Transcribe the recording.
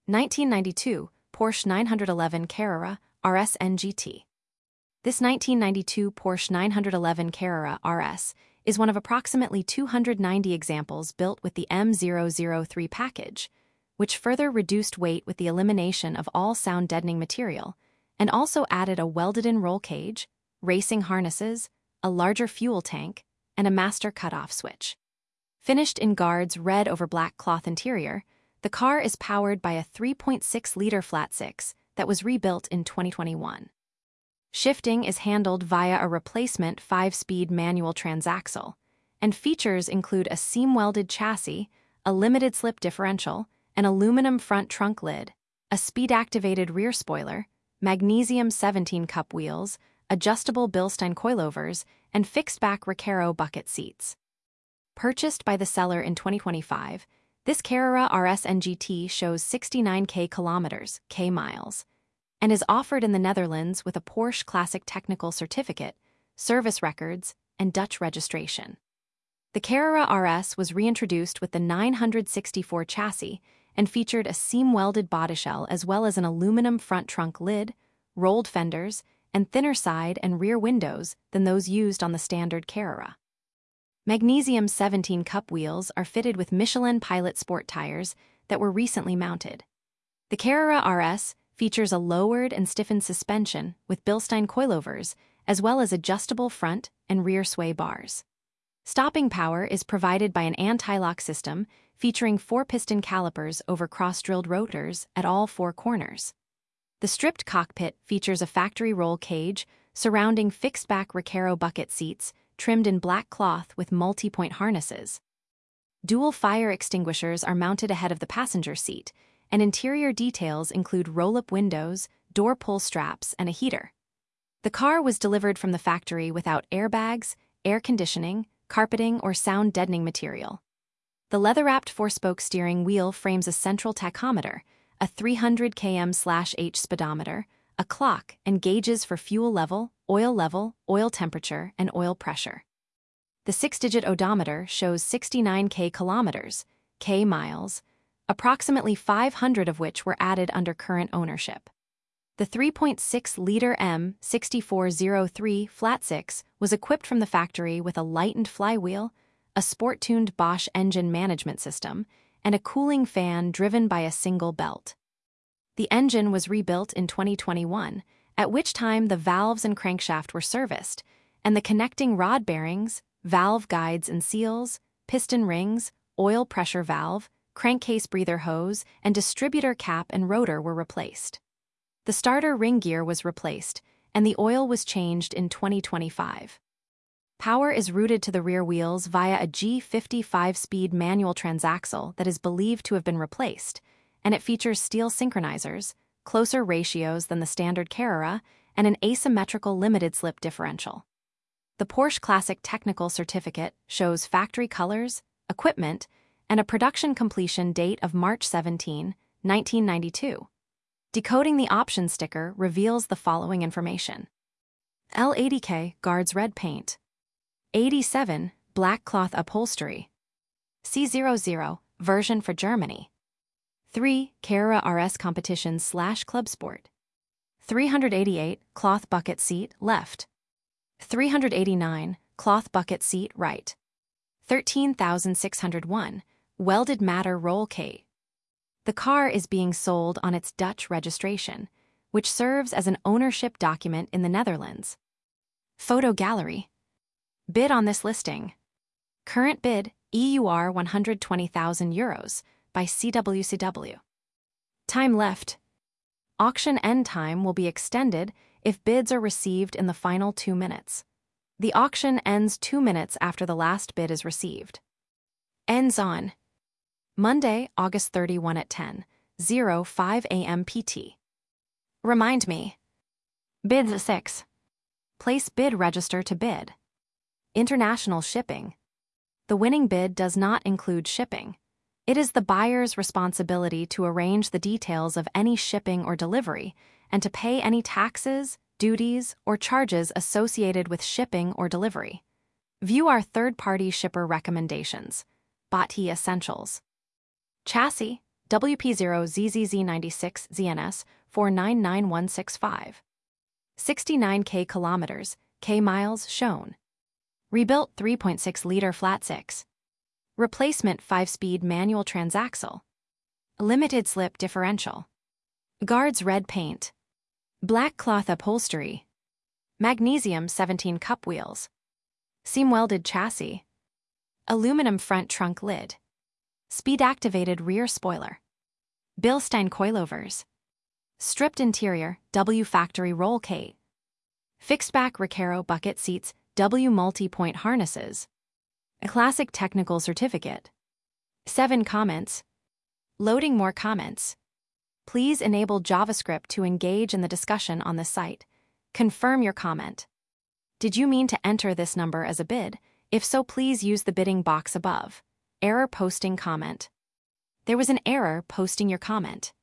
1992 Porsche 911 Carrera RS NGT. This 1992 Porsche 911 Carrera RS is one of approximately 290 examples built with the M003 package, which further reduced weight with the elimination of all sound-deadening material, and also added a welded-in roll cage, racing harnesses, a larger fuel tank, and a master cutoff switch. Finished in Guard's red over black cloth interior, the car is powered by a 3.6-liter flat-six that was rebuilt in 2021. Shifting is handled via a replacement 5-speed manual transaxle, and features include a seam-welded chassis, a limited-slip differential, an aluminum front trunk lid, a speed-activated rear spoiler, magnesium 17-cup wheels, adjustable Bilstein coilovers, and fixed-back Recaro bucket seats. Purchased by the seller in 2025, this Carrera RS NGT shows 69K kilometers, K miles, and is offered in the Netherlands with a Porsche Classic Technical Certificate, service records, and Dutch registration. The Carrera RS was reintroduced with the 964 chassis and featured a seam-welded bodyshell as well as an aluminum front trunk lid, rolled fenders, and thinner side and rear windows than those used on the standard Carrera. Magnesium 17-cup wheels are fitted with Michelin Pilot Sport tires that were recently mounted. The Carrera RS features a lowered and stiffened suspension with Bilstein coilovers, as well as adjustable front and rear sway bars. Stopping power is provided by an anti-lock system featuring 4-piston calipers over cross-drilled rotors at all 4 corners. The stripped cockpit features a factory roll cage surrounding fixed-back Recaro bucket seats trimmed in black cloth with multi-point harnesses. Dual fire extinguishers are mounted ahead of the passenger seat, and interior details include roll-up windows, door pull straps, and a heater. The car was delivered from the factory without airbags, air conditioning, carpeting, or sound-deadening material. The leather-wrapped 4-spoke steering wheel frames a central tachometer, a 300 km/h speedometer, a clock, and gauges for fuel level, oil temperature, and oil pressure. The 6-digit odometer shows 69K kilometers, K miles, approximately 500 of which were added under current ownership. The 3.6-liter M6403 flat-six was equipped from the factory with a lightened flywheel, a sport-tuned Bosch engine management system, and a cooling fan driven by a single belt. The engine was rebuilt in 2021, at which time the valves and crankshaft were serviced, and the connecting rod bearings, valve guides and seals, piston rings, oil pressure valve, crankcase breather hose, and distributor cap and rotor were replaced. The starter ring gear was replaced, and the oil was changed in 2025. Power is routed to the rear wheels via a G50 5-speed manual transaxle that is believed to have been replaced, and it features steel synchronizers, closer ratios than the standard Carrera, and an asymmetrical limited-slip differential. The Porsche Classic Technical Certificate shows factory colors, equipment, and a production completion date of March 17, 1992. Decoding the option sticker reveals the following information. L80K Guards red paint. 87 black cloth upholstery. C00 version for Germany. 3 Carrera RS competition/club sport. 388 cloth bucket seat left. 389 cloth bucket seat right. 13,601 welded matter roll cage. The car is being sold on its Dutch registration, which serves as an ownership document in the Netherlands. Photo gallery. Bid on this listing. Current bid, EUR 120,000 euros, by CWCW. Time left. Auction end time will be extended if bids are received in the final 2 minutes. The auction ends 2 minutes after the last bid is received. Ends on Monday, August 31 at 10:05 a.m. PT. Remind me. Bids 6. Place bid register to bid. International shipping. The winning bid does not include shipping. It is the buyer's responsibility to arrange the details of any shipping or delivery and to pay any taxes, duties, or charges associated with shipping or delivery. View our third-party shipper recommendations. Bati Essentials. Chassis, WP0ZZZ96ZNS 499165. 69K kilometers, K miles shown. Rebuilt 3.6-liter flat 6. Replacement 5-speed manual transaxle. Limited slip differential. Guards red paint. Black cloth upholstery. Magnesium 17 cup wheels. Seam-welded chassis. Aluminum front trunk lid. Speed-activated rear spoiler. Bilstein coilovers. Stripped interior, W factory roll cage. Fixed-back Recaro bucket seats, W multi-point harnesses. A classic technical certificate. 7 comments. Loading more comments. Please enable JavaScript to engage in the discussion on this site. Confirm your comment. Did you mean to enter this number as a bid? If so, please use the bidding box above. Error posting comment. There was an error posting your comment.